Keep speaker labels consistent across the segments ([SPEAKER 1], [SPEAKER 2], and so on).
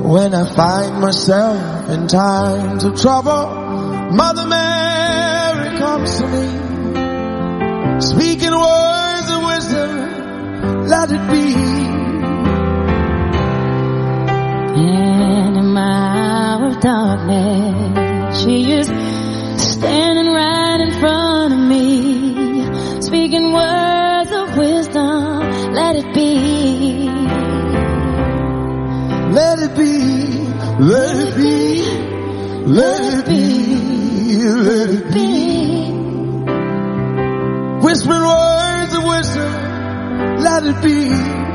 [SPEAKER 1] When I find myself in times of trouble, Mother Mary comes to me, speaking words of wisdom, let it be.
[SPEAKER 2] And in my hour of darkness, she is standing right in front of me, speaking words of wisdom, let it be.
[SPEAKER 1] Let it be, let it be, let it be, let it be. Whispering words of wisdom, let it be.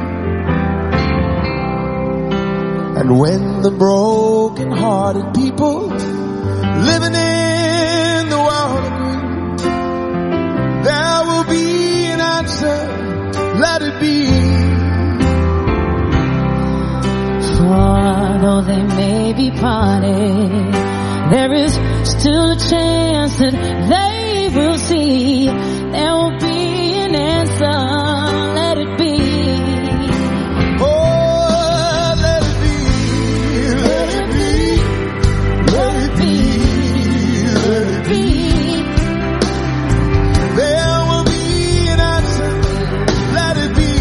[SPEAKER 1] And when the broken-hearted people living in the world agree, there will be an answer, let it be.
[SPEAKER 2] For though they may be parted, there is still a chance that they will see. There will be an answer, let it be.
[SPEAKER 1] Oh, let it be, let it be, let it be, let it be. There will be an answer, let it be.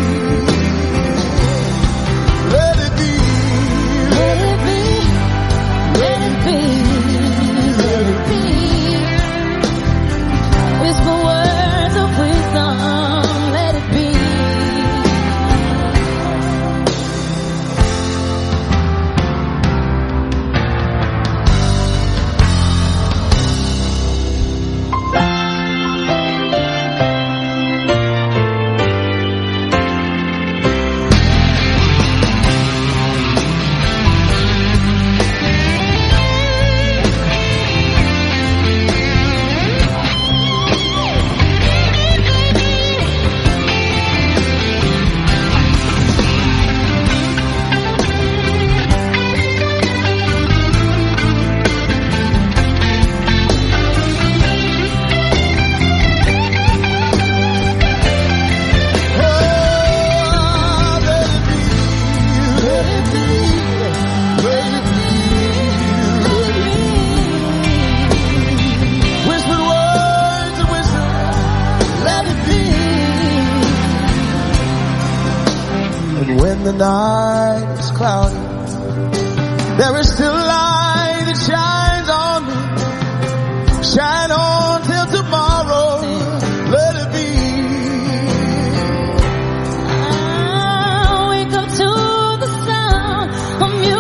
[SPEAKER 1] Let it be,
[SPEAKER 2] Let it be, let it be, let it be. Whisper words of wisdom, let it be.
[SPEAKER 1] When the night is cloudy, there is still light that shines on me. Shine on till tomorrow, let it be.
[SPEAKER 2] I'll wake up to the sound of music.